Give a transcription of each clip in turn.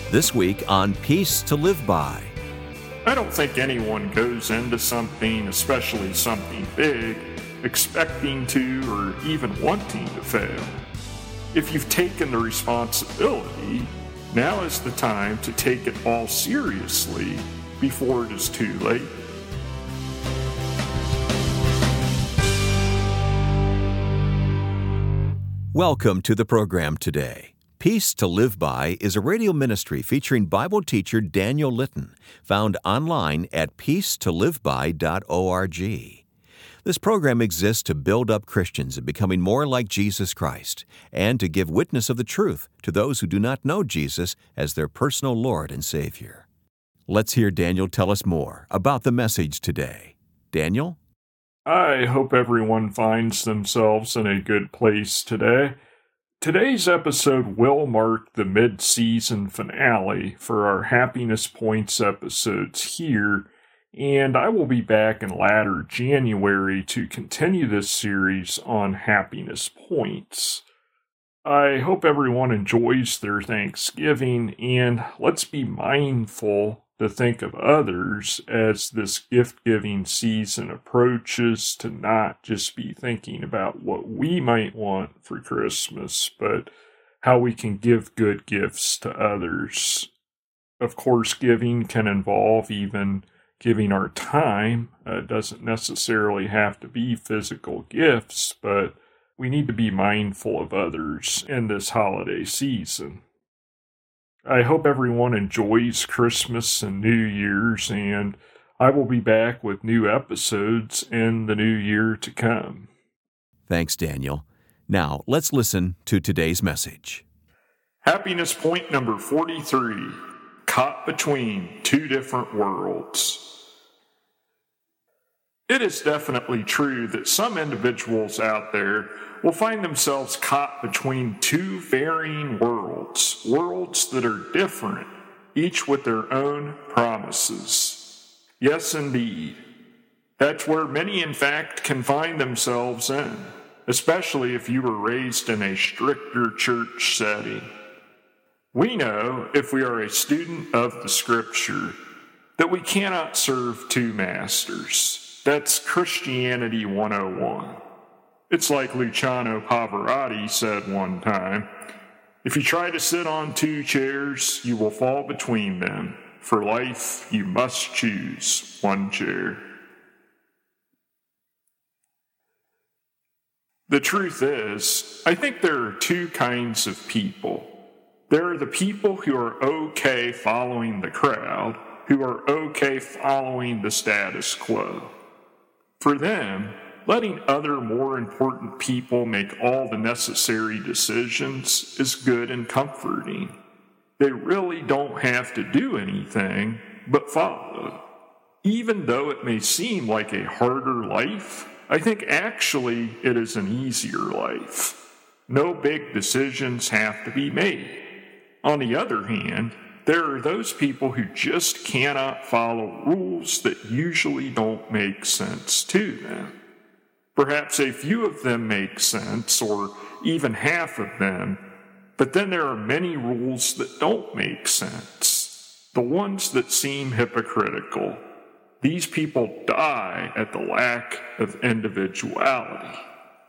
This week on Peace to Live By. I don't think anyone goes into something, especially something big, expecting to or even wanting to fail. If you've taken the responsibility, now is the time to take it all seriously before it is too late. Welcome to the program today. Peace to Live By is a radio ministry featuring Bible teacher Daniel Litton, found online at peacetoliveby.org. This program exists to build up Christians in becoming more like Jesus Christ and to give witness of the truth to those who do not know Jesus as their personal Lord and Savior. Let's hear Daniel tell us more about the message today. Daniel? I hope everyone finds themselves in a good place today. Today's episode will mark the mid-season finale for our Happiness Points episodes here, and I will be back in latter January to continue this series on Happiness Points. I hope everyone enjoys their Thanksgiving, and let's be mindful to think of others as this gift-giving season approaches, to not just be thinking about what we might want for Christmas, but how we can give good gifts to others. Of course, giving can involve even giving our time. It doesn't necessarily have to be physical gifts, but we need to be mindful of others in this holiday season. I hope everyone enjoys Christmas and New Year's, and I will be back with new episodes in the new year to come. Thanks, Daniel. Now, let's listen to today's message. Happiness point number 43, caught between two different worlds. It is definitely true that some individuals out there will find themselves caught between two varying worlds that are different, each with their own promises. Yes, indeed. That's where many, in fact, can find themselves in, especially if you were raised in a stricter church setting. We know, if we are a student of the Scripture, that we cannot serve two masters. That's Christianity 101. It's like Luciano Pavarotti said one time, if you try to sit on two chairs, you will fall between them. For life, you must choose one chair. The truth is, I think there are two kinds of people. There are the people who are okay following the crowd, who are okay following the status quo. For them, letting other more important people make all the necessary decisions is good and comforting. They really don't have to do anything but follow. Even though it may seem like a harder life, I think actually it is an easier life. No big decisions have to be made. On the other hand, there are those people who just cannot follow rules that usually don't make sense to them. Perhaps a few of them make sense, or even half of them, but then there are many rules that don't make sense, the ones that seem hypocritical. These people die at the lack of individuality.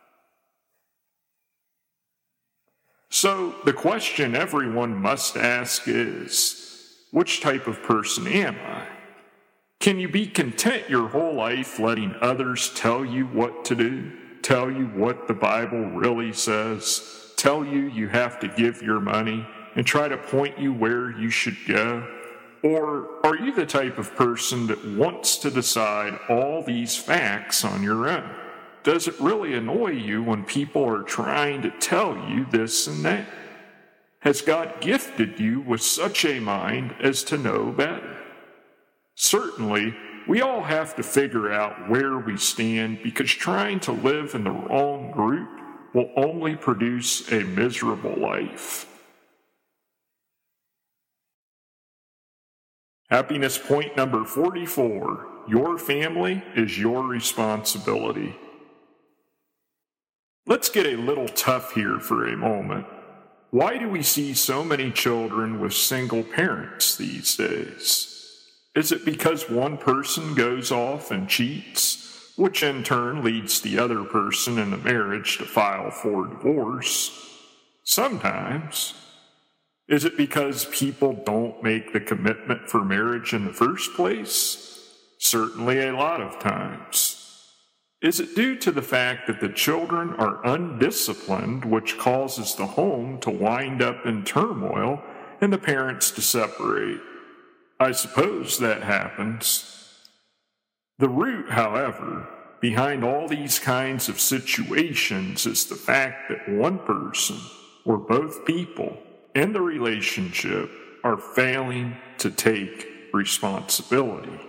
So the question everyone must ask is, which type of person am I? Can you be content your whole life letting others tell you what to do, tell you what the Bible really says, tell you you have to give your money, and try to point you where you should go? Or are you the type of person that wants to decide all these facts on your own? Does it really annoy you when people are trying to tell you this and that? Has God gifted you with such a mind as to know better? Certainly, we all have to figure out where we stand, because trying to live in the wrong group will only produce a miserable life. Happiness point number 44, your family is your responsibility. Let's get a little tough here for a moment. Why do we see so many children with single parents these days? Is it because one person goes off and cheats, which in turn leads the other person in the marriage to file for divorce? Sometimes. Is it because people don't make the commitment for marriage in the first place? Certainly a lot of times. Is it due to the fact that the children are undisciplined, which causes the home to wind up in turmoil and the parents to separate? I suppose that happens. The root, however, behind all these kinds of situations is the fact that one person, or both people, in the relationship are failing to take responsibility.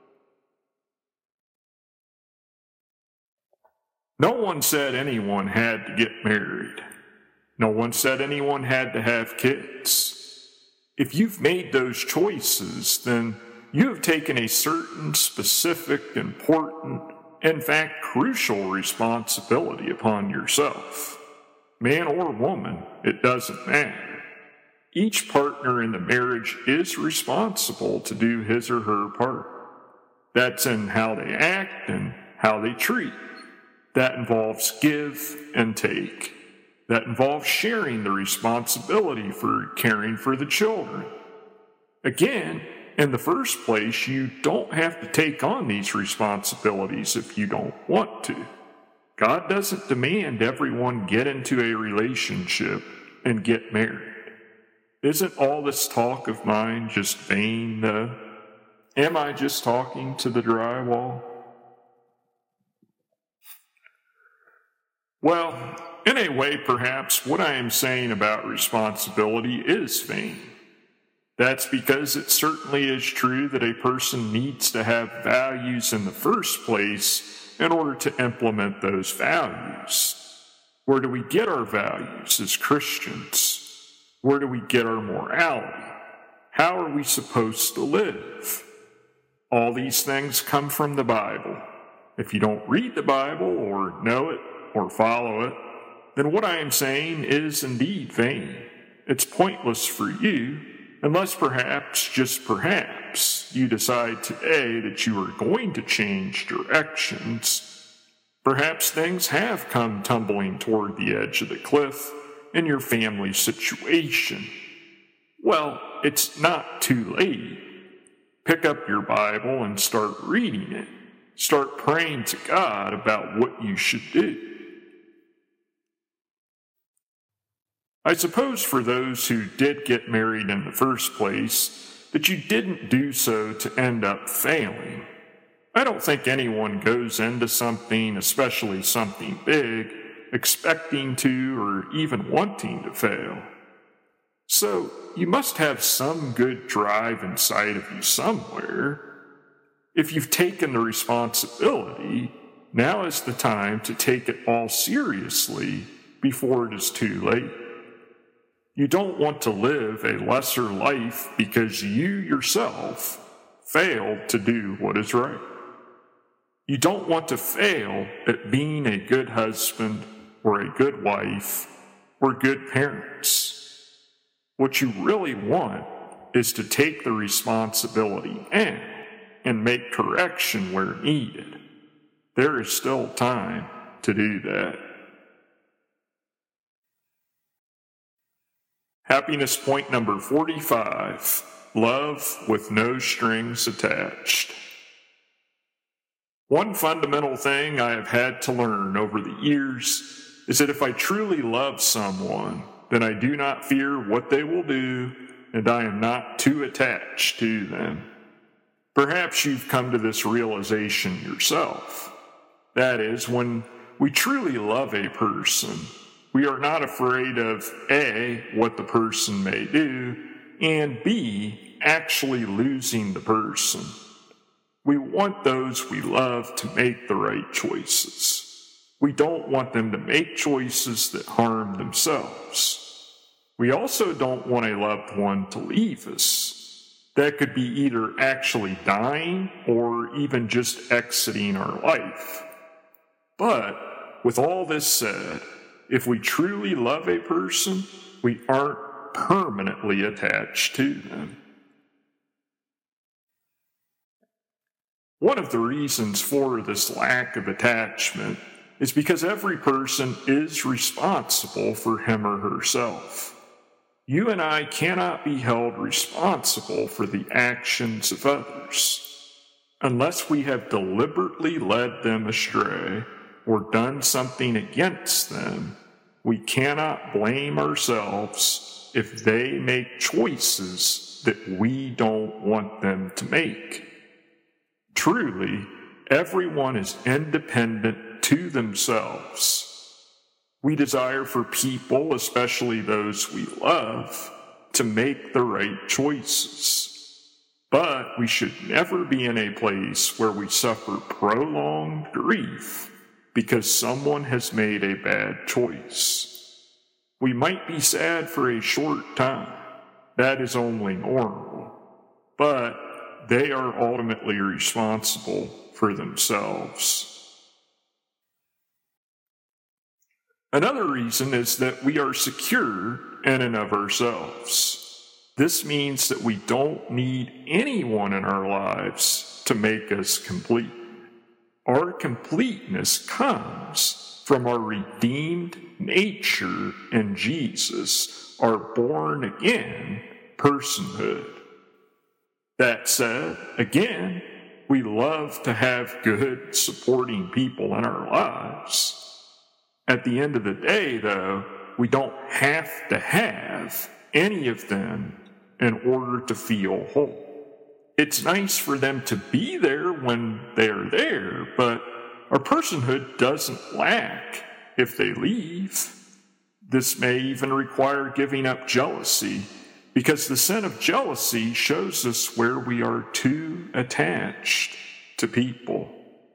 No one said anyone had to get married. No one said anyone had to have kids. If you've made those choices, then you have taken a certain specific, important, in fact crucial responsibility upon yourself. Man or woman, it doesn't matter. Each partner in the marriage is responsible to do his or her part. That's in how they act and how they treat. That involves give and take. That involves sharing the responsibility for caring for the children. Again, in the first place, you don't have to take on these responsibilities if you don't want to. God doesn't demand everyone get into a relationship and get married. Isn't all this talk of mine just vain, though? Am I just talking to the drywall? Well, in a way, perhaps what I am saying about responsibility is vain. That's because it certainly is true that a person needs to have values in the first place in order to implement those values. Where do we get our values as Christians? Where do we get our morality? How are we supposed to live? All these things come from the Bible. If you don't read the Bible or know it or follow it, then what I am saying is indeed vain. It's pointless for you, unless perhaps, just perhaps, you decide today that you are going to change directions. Perhaps things have come tumbling toward the edge of the cliff in your family situation. Well, it's not too late. Pick up your Bible and start reading it. Start praying to God about what you should do. I suppose for those who did get married in the first place, that you didn't do so to end up failing. I don't think anyone goes into something, especially something big, expecting to or even wanting to fail. So you must have some good drive inside of you somewhere. If you've taken the responsibility, now is the time to take it all seriously before it is too late. You don't want to live a lesser life because you yourself failed to do what is right. You don't want to fail at being a good husband or a good wife or good parents. What you really want is to take the responsibility and make correction where needed. There is still time to do that. Happiness point number 45, love with no strings attached. One fundamental thing I have had to learn over the years is that if I truly love someone, then I do not fear what they will do, and I am not too attached to them. Perhaps you've come to this realization yourself. That is, when we truly love a person, we are not afraid of A, what the person may do, and B, actually losing the person. We want those we love to make the right choices. We don't want them to make choices that harm themselves. We also don't want a loved one to leave us. That could be either actually dying or even just exiting our life. But with all this said, if we truly love a person, we aren't permanently attached to them. One of the reasons for this lack of attachment is because every person is responsible for him or herself. You and I cannot be held responsible for the actions of others. Unless we have deliberately led them astray or done something against them, we cannot blame ourselves if they make choices that we don't want them to make. Truly, everyone is independent to themselves. We desire for people, especially those we love, to make the right choices. But we should never be in a place where we suffer prolonged grief because someone has made a bad choice. We might be sad for a short time. That is only normal. But they are ultimately responsible for themselves. Another reason is that we are secure in and of ourselves. This means that we don't need anyone in our lives to make us complete. Our completeness comes from our redeemed nature in Jesus, our born-again personhood. That said, again, we love to have good, supporting people in our lives. At the end of the day, though, we don't have to have any of them in order to feel whole. It's nice for them to be there when they're there, but our personhood doesn't lack if they leave. This may even require giving up jealousy, because the sin of jealousy shows us where we are too attached to people.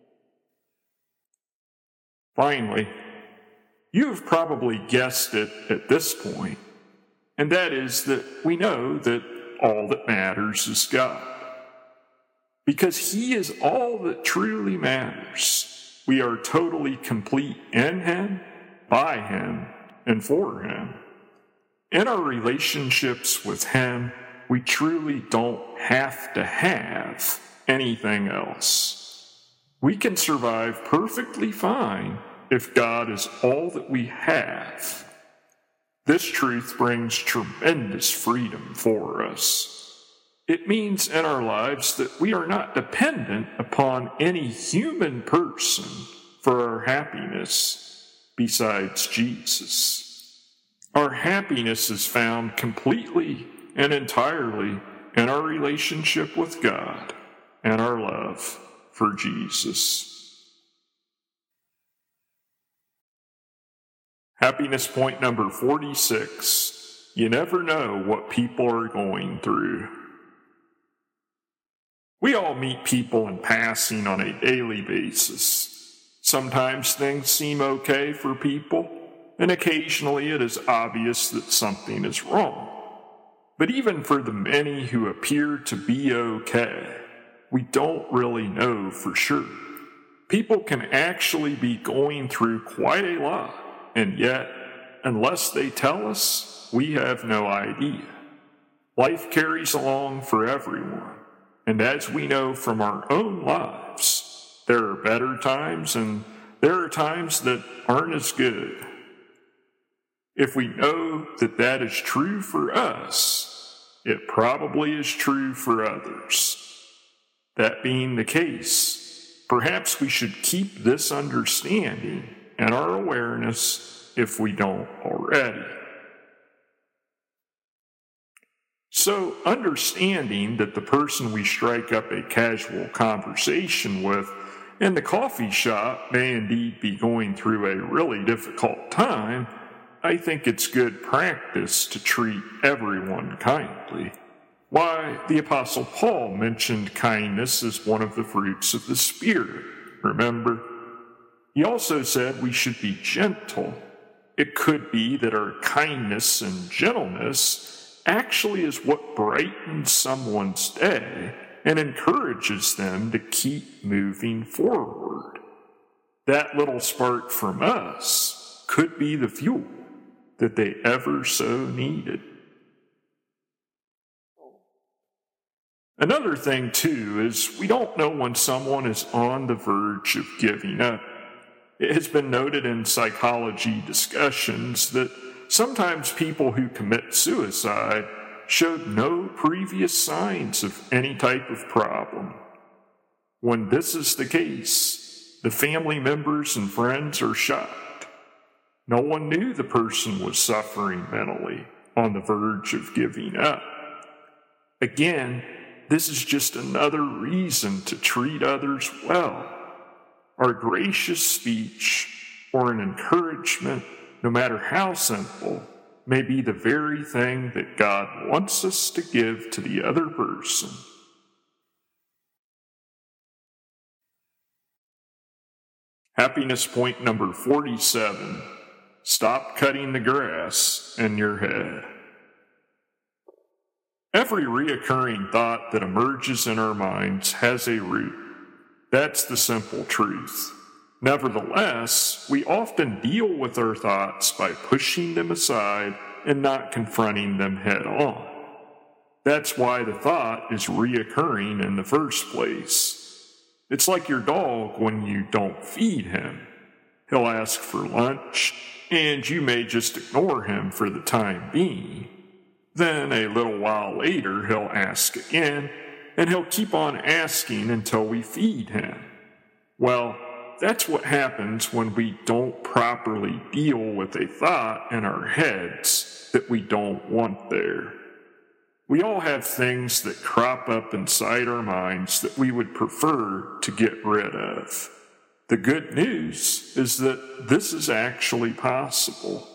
Finally, you have probably guessed it at this point, and that is that we know that all that matters is God. Because He is all that truly matters. We are totally complete in Him, by Him, and for Him. In our relationships with Him, we truly don't have to have anything else. We can survive perfectly fine if God is all that we have. This truth brings tremendous freedom for us. It means in our lives that we are not dependent upon any human person for our happiness besides Jesus. Our happiness is found completely and entirely in our relationship with God and our love for Jesus. Happiness point number 46. You never know what people are going through. We all meet people in passing on a daily basis. Sometimes things seem okay for people, and occasionally it is obvious that something is wrong. But even for the many who appear to be okay, we don't really know for sure. People can actually be going through quite a lot. And yet, unless they tell us, we have no idea. Life carries along for everyone. And as we know from our own lives, there are better times and there are times that aren't as good. If we know that that is true for us, it probably is true for others. That being the case, perhaps we should keep this understanding and our awareness if we don't already. So, understanding that the person we strike up a casual conversation with in the coffee shop may indeed be going through a really difficult time, I think it's good practice to treat everyone kindly. Why, the Apostle Paul mentioned kindness as one of the fruits of the Spirit, remember? He also said we should be gentle. It could be that our kindness and gentleness actually is what brightens someone's day and encourages them to keep moving forward. That little spark from us could be the fuel that they ever so needed. Another thing, too, is we don't know when someone is on the verge of giving up. It has been noted in psychology discussions that sometimes people who commit suicide showed no previous signs of any type of problem. When this is the case, the family members and friends are shocked. No one knew the person was suffering mentally, on the verge of giving up. Again, this is just another reason to treat others well. Our gracious speech or an encouragement, no matter how simple, may be the very thing that God wants us to give to the other person. Happiness point number 47. Stop cutting the grass in your head. Every reoccurring thought that emerges in our minds has a root. That's the simple truth. Nevertheless, we often deal with our thoughts by pushing them aside and not confronting them head on. That's why the thought is reoccurring in the first place. It's like your dog when you don't feed him. He'll ask for lunch, and you may just ignore him for the time being. Then a little while later, he'll ask again, and he'll keep on asking until we feed him. Well, that's what happens when we don't properly deal with a thought in our heads that we don't want there. We all have things that crop up inside our minds that we would prefer to get rid of. The good news is that this is actually possible.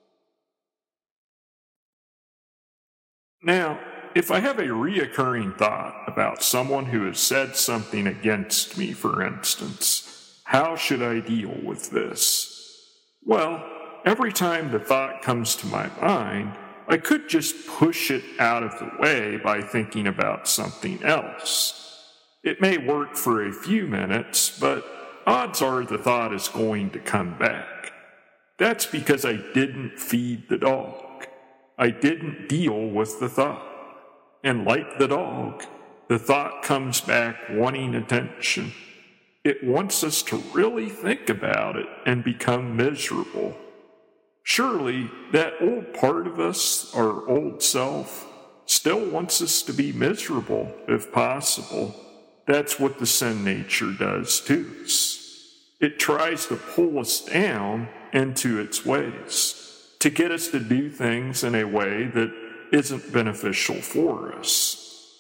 Now, if I have a reoccurring thought about someone who has said something against me, for instance, how should I deal with this? Well, every time the thought comes to my mind, I could just push it out of the way by thinking about something else. It may work for a few minutes, but odds are the thought is going to come back. That's because I didn't feed the dog. I didn't deal with the thought. And like the dog, the thought comes back wanting attention. It wants us to really think about it and become miserable. Surely that old part of us, our old self, still wants us to be miserable if possible. That's what the sin nature does to us. It tries to pull us down into its ways, to get us to do things in a way that isn't beneficial for us.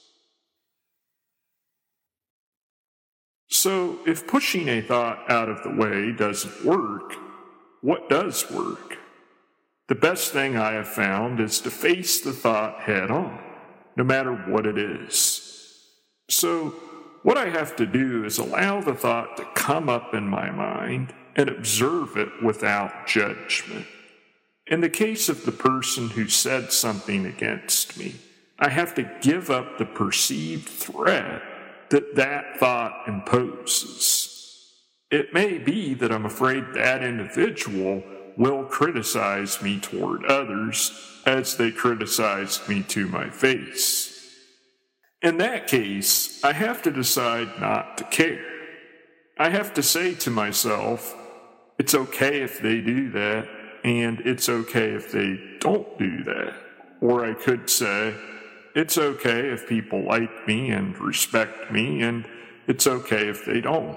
So, if pushing a thought out of the way doesn't work, what does work? The best thing I have found is to face the thought head on, no matter what it is. So, what I have to do is allow the thought to come up in my mind and observe it without judgment. In the case of the person who said something against me, I have to give up the perceived threat that thought imposes. It may be that I'm afraid that individual will criticize me toward others as they criticized me to my face. In that case, I have to decide not to care. I have to say to myself, it's okay if they do that, and it's okay if they don't do that. Or I could say, it's okay if people like me and respect me, and it's okay if they don't.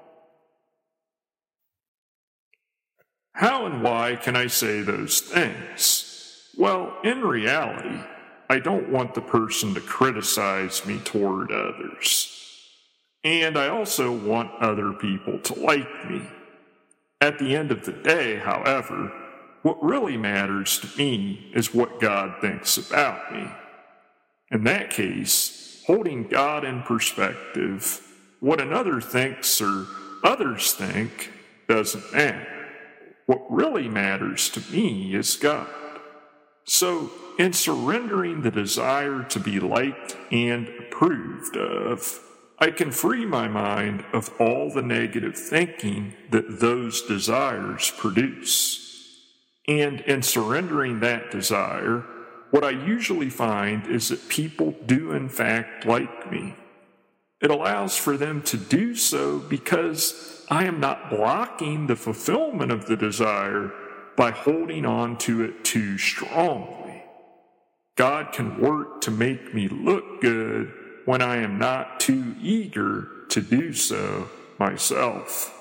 How and why can I say those things? Well, in reality, I don't want the person to criticize me toward others. And I also want other people to like me. At the end of the day, however, what really matters to me is what God thinks about me. In that case, holding God in perspective, what another thinks or others think doesn't matter. What really matters to me is God. So, in surrendering the desire to be liked and approved of, I can free my mind of all the negative thinking that those desires produce. And in surrendering that desire, what I usually find is that people do in fact like me. It allows for them to do so because I am not blocking the fulfillment of the desire by holding on to it too strongly. God can work to make me look good when I am not too eager to do so myself.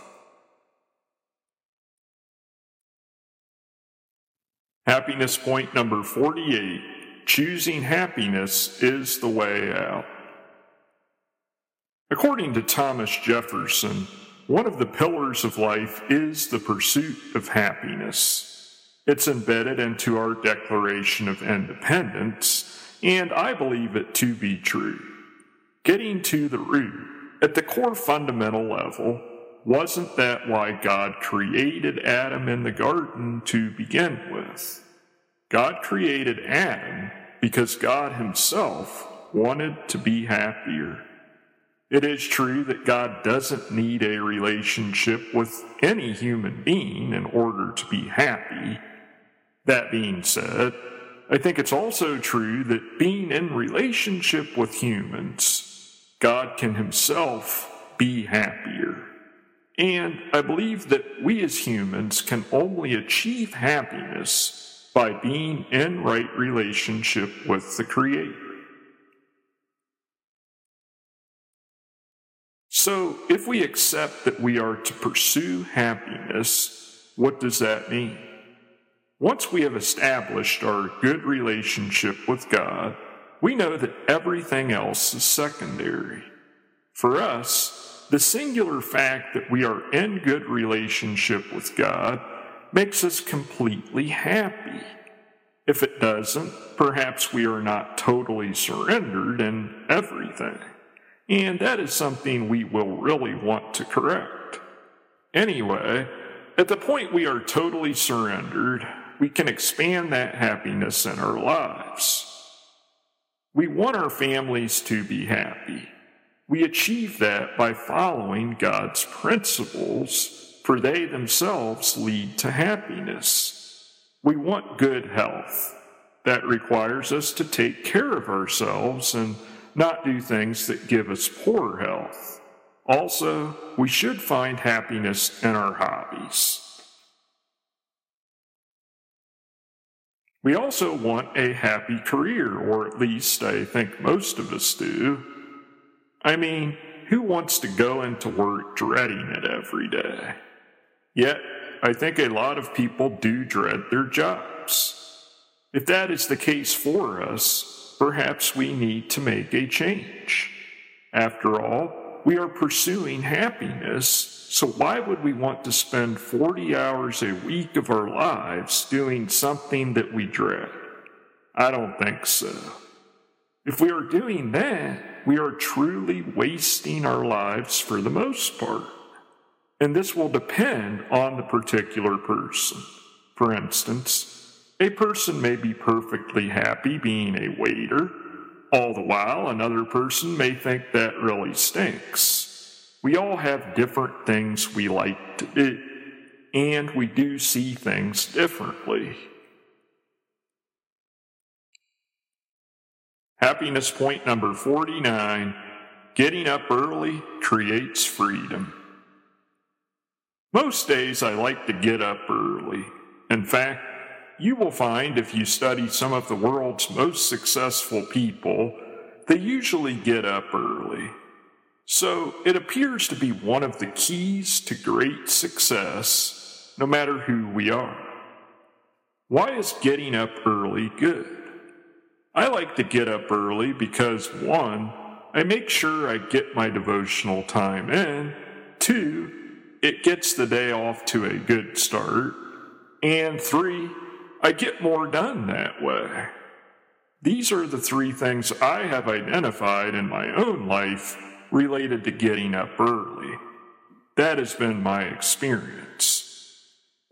Happiness point number 48. Choosing happiness is the way out. According to Thomas Jefferson, one of the pillars of life is the pursuit of happiness. It's embedded into our Declaration of Independence, and I believe it to be true. Getting to the root, at the core fundamental level, wasn't that why God created Adam in the garden to begin with? God created Adam because God himself wanted to be happier. It is true that God doesn't need a relationship with any human being in order to be happy. That being said, I think it's also true that being in relationship with humans, God can himself be happier. And I believe that we as humans can only achieve happiness by being in right relationship with the Creator. So, if we accept that we are to pursue happiness, what does that mean? Once we have established our good relationship with God, we know that everything else is secondary. For us, the singular fact that we are in good relationship with God makes us completely happy. If it doesn't, perhaps we are not totally surrendered in everything. And that is something we will really want to correct. Anyway, at the point we are totally surrendered, we can expand that happiness in our lives. We want our families to be happy. We achieve that by following God's principles, for they themselves lead to happiness. We want good health. That requires us to take care of ourselves and not do things that give us poor health. Also, we should find happiness in our hobbies. We also want a happy career, or at least I think most of us do. I mean, who wants to go into work dreading it every day? Yet, I think a lot of people do dread their jobs. If that is the case for us, perhaps we need to make a change. After all, we are pursuing happiness, so why would we want to spend 40 hours a week of our lives doing something that we dread? I don't think so. If we are doing that, we are truly wasting our lives for the most part. And this will depend on the particular person. For instance, a person may be perfectly happy being a waiter, all the while another person may think that really stinks. We all have different things we like to do, and we do see things differently. Happiness point number 49, getting up early creates freedom. Most days I like to get up early. In fact, you will find if you study some of the world's most successful people, they usually get up early. So it appears to be one of the keys to great success, no matter who we are. Why is getting up early good? I like to get up early because 1, I make sure I get my devotional time in, 2, it gets the day off to a good start, and 3, I get more done that way. These are the 3 things I have identified in my own life related to getting up early. That has been my experience.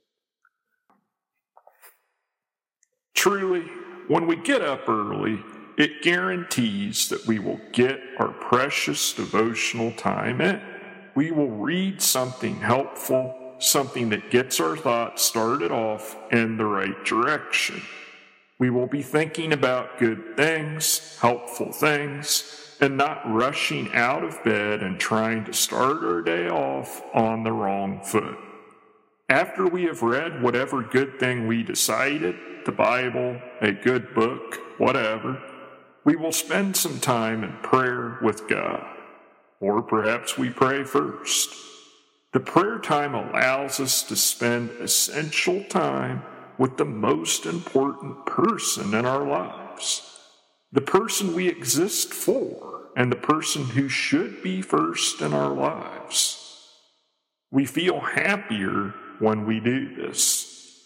Truly, when we get up early, it guarantees that we will get our precious devotional time in. We will read something helpful, something that gets our thoughts started off in the right direction. We will be thinking about good things, helpful things, and not rushing out of bed and trying to start our day off on the wrong foot. After we have read whatever good thing we decided, the Bible, a good book, whatever, we will spend some time in prayer with God. Or perhaps we pray first. The prayer time allows us to spend essential time with the most important person in our lives, the person we exist for, and the person who should be first in our lives. We feel happier when we do this.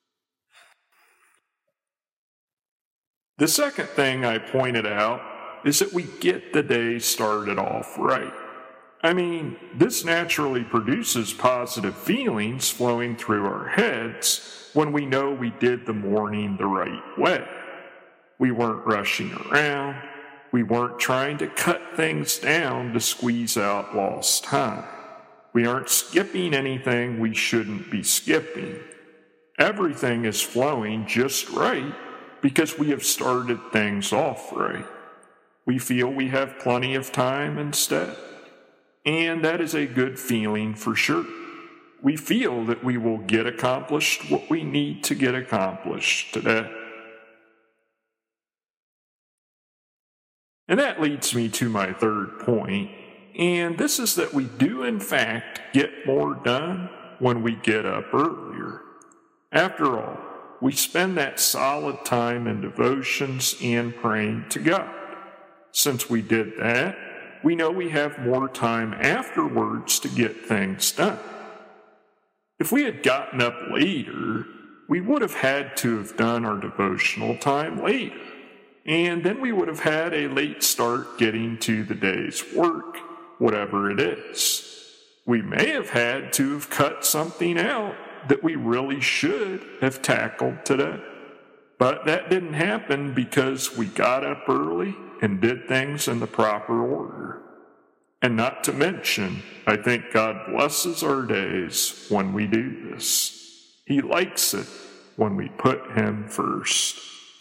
The second thing I pointed out is that we get the day started off right. I mean, this naturally produces positive feelings flowing through our heads when we know we did the morning the right way. We weren't rushing around. We weren't trying to cut things down to squeeze out lost time. We aren't skipping anything we shouldn't be skipping. Everything is flowing just right because we have started things off right. We feel we have plenty of time instead. And that is a good feeling for sure. We feel that we will get accomplished what we need to get accomplished today. And that leads me to my third point, and this is that we do in fact get more done when we get up earlier. After all, we spend that solid time in devotions and praying to God. Since we did that, we know we have more time afterwards to get things done. If we had gotten up later, we would have had to have done our devotional time later, and then we would have had a late start getting to the day's work, whatever it is. We may have had to have cut something out that we really should have tackled today. But that didn't happen because we got up early and did things in the proper order. And not to mention, I think God blesses our days when we do this. He likes it when we put Him first.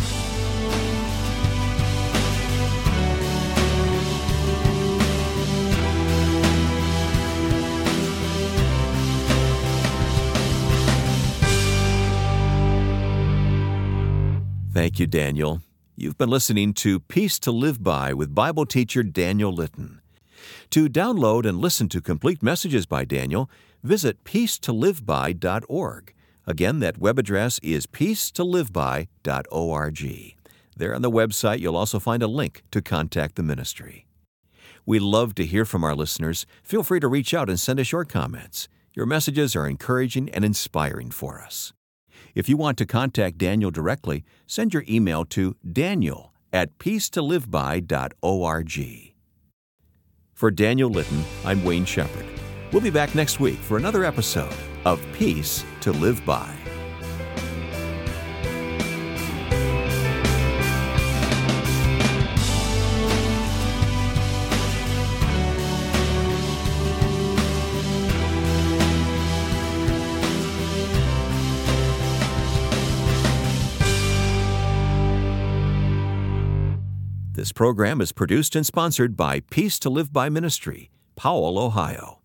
Thank you, Daniel. You've been listening to Peace to Live By with Bible teacher Daniel Litton. To download and listen to complete messages by Daniel, visit peacetoliveby.org. Again, that web address is peacetoliveby.org. There on the website, you'll also find a link to contact the ministry. We love to hear from our listeners. Feel free to reach out and send us your comments. Your messages are encouraging and inspiring for us. If you want to contact Daniel directly, send your email to daniel@peacetoliveby.org. For Daniel Litton, I'm Wayne Shepherd. We'll be back next week for another episode of Peace to Live By. This program is produced and sponsored by Peace to Live By Ministry, Powell, Ohio.